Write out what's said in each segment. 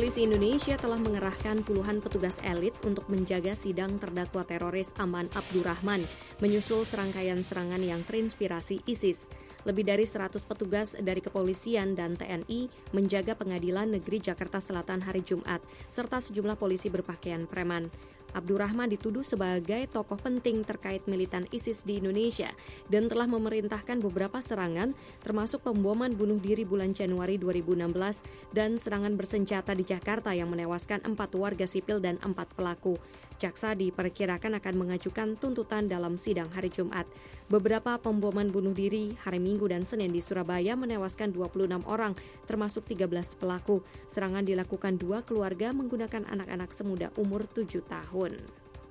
Polisi Indonesia telah mengerahkan puluhan petugas elit untuk menjaga sidang terdakwa teroris Aman Abdurrahman, menyusul serangkaian serangan yang terinspirasi ISIS. Lebih dari 100 petugas dari kepolisian dan TNI menjaga Pengadilan Negeri Jakarta Selatan hari Jumat, serta sejumlah polisi berpakaian preman. Abdurrahman dituduh sebagai tokoh penting terkait militan ISIS di Indonesia dan telah memerintahkan beberapa serangan termasuk pemboman bunuh diri bulan Januari 2016 dan serangan bersenjata di Jakarta yang menewaskan 4 warga sipil dan 4 pelaku. Jaksa diperkirakan akan mengajukan tuntutan dalam sidang hari Jumat. Beberapa pemboman bunuh diri hari Minggu dan Senin di Surabaya menewaskan 26 orang, termasuk 13 pelaku. Serangan dilakukan 2 keluarga menggunakan anak-anak semuda umur 7 tahun.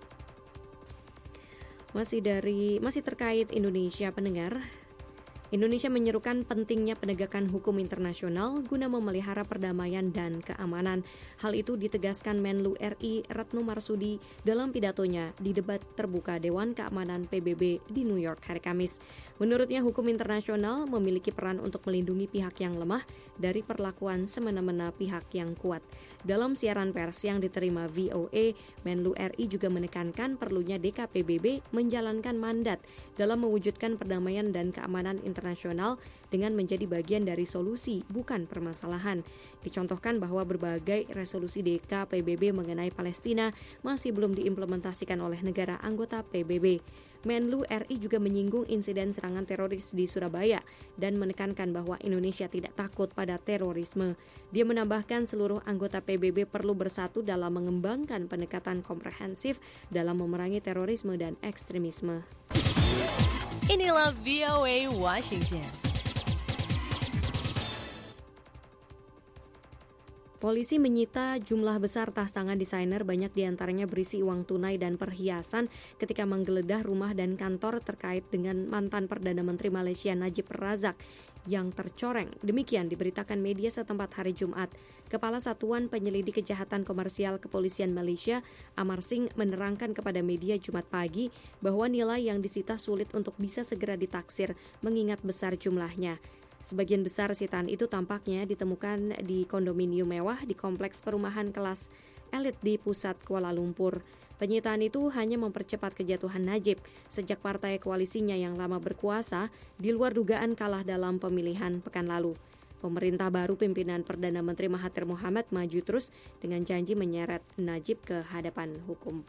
Masih terkait Indonesia, pendengar. Indonesia menyerukan pentingnya penegakan hukum internasional guna memelihara perdamaian dan keamanan. Hal itu ditegaskan Menlu RI Retno Marsudi dalam pidatonya di debat terbuka Dewan Keamanan PBB di New York hari Kamis. Menurutnya hukum internasional memiliki peran untuk melindungi pihak yang lemah dari perlakuan semena-mena pihak yang kuat. Dalam siaran pers yang diterima VOA, Menlu RI juga menekankan perlunya DKPBB menjalankan mandat dalam mewujudkan perdamaian dan keamanan internasional dengan menjadi bagian dari solusi, bukan permasalahan. Dicontohkan bahwa berbagai resolusi DKPBB mengenai Palestina masih belum diimplementasikan oleh negara anggota PBB. Menlu RI juga menyinggung insiden serangan teroris di Surabaya dan menekankan bahwa Indonesia tidak takut pada terorisme. Dia menambahkan seluruh anggota PBB perlu bersatu dalam mengembangkan pendekatan komprehensif dalam memerangi terorisme dan ekstremisme. Inilah VOA Washington. Polisi menyita jumlah besar tas tangan desainer, banyak diantaranya berisi uang tunai dan perhiasan ketika menggeledah rumah dan kantor terkait dengan mantan Perdana Menteri Malaysia Najib Razak yang tercoreng. Demikian diberitakan media setempat hari Jumat. Kepala Satuan Penyelidik Kejahatan Komersial Kepolisian Malaysia, Amar Singh, menerangkan kepada media Jumat pagi bahwa nilai yang disita sulit untuk bisa segera ditaksir mengingat besar jumlahnya. Sebagian besar sitaan itu tampaknya ditemukan di kondominium mewah di kompleks perumahan kelas elit di pusat Kuala Lumpur. Penyitaan itu hanya mempercepat kejatuhan Najib sejak partai koalisinya yang lama berkuasa di luar dugaan kalah dalam pemilihan pekan lalu. Pemerintah baru pimpinan Perdana Menteri Mahathir Mohamad maju terus dengan janji menyeret Najib ke hadapan hukum.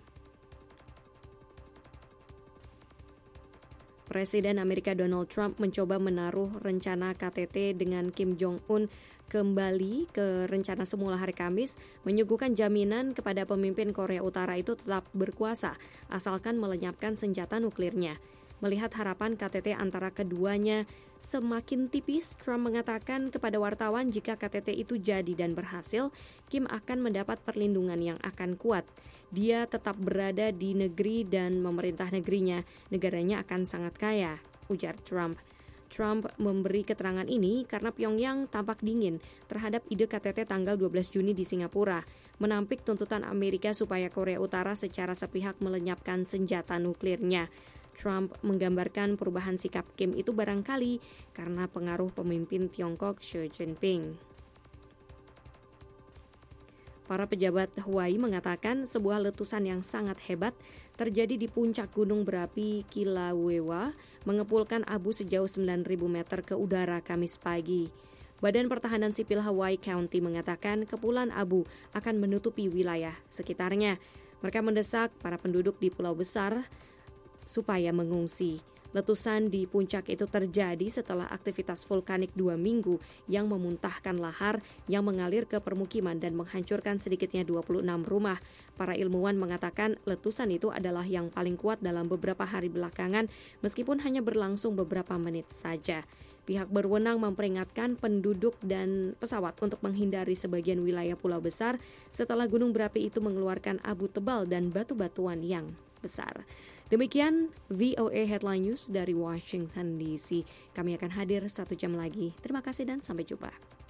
Presiden Amerika Donald Trump mencoba menaruh rencana KTT dengan Kim Jong-un kembali ke rencana semula hari Kamis, menyuguhkan jaminan kepada pemimpin Korea Utara itu tetap berkuasa, asalkan melenyapkan senjata nuklirnya. Melihat harapan KTT antara keduanya semakin tipis, Trump mengatakan kepada wartawan jika KTT itu jadi dan berhasil, Kim akan mendapat perlindungan yang akan kuat. Dia tetap berada di negeri dan memerintah negerinya, negaranya akan sangat kaya, ujar Trump. Trump memberi keterangan ini karena Pyongyang tampak dingin terhadap ide KTT tanggal 12 Juni di Singapura, menampik tuntutan Amerika supaya Korea Utara secara sepihak melenyapkan senjata nuklirnya. Trump menggambarkan perubahan sikap Kim itu barangkali karena pengaruh pemimpin Tiongkok Xi Jinping. Para pejabat Hawaii mengatakan sebuah letusan yang sangat hebat terjadi di puncak gunung berapi Kilauea, mengepulkan abu sejauh 9.000 meter ke udara Kamis pagi. Badan Pertahanan Sipil Hawaii County mengatakan kepulan abu akan menutupi wilayah sekitarnya. Mereka mendesak para penduduk di pulau besar supaya mengungsi. Letusan di puncak itu terjadi setelah aktivitas vulkanik 2 minggu yang memuntahkan lahar yang mengalir ke permukiman dan menghancurkan sedikitnya 26 rumah. Para ilmuwan mengatakan letusan itu adalah yang paling kuat dalam beberapa hari belakangan meskipun hanya berlangsung beberapa menit saja. Pihak berwenang memperingatkan penduduk dan pesawat untuk menghindari sebagian wilayah pulau besar setelah gunung berapi itu mengeluarkan abu tebal dan batu-batuan yang besar. Demikian VOA Headline News dari Washington DC. Kami akan hadir 1 jam lagi. Terima kasih dan sampai jumpa.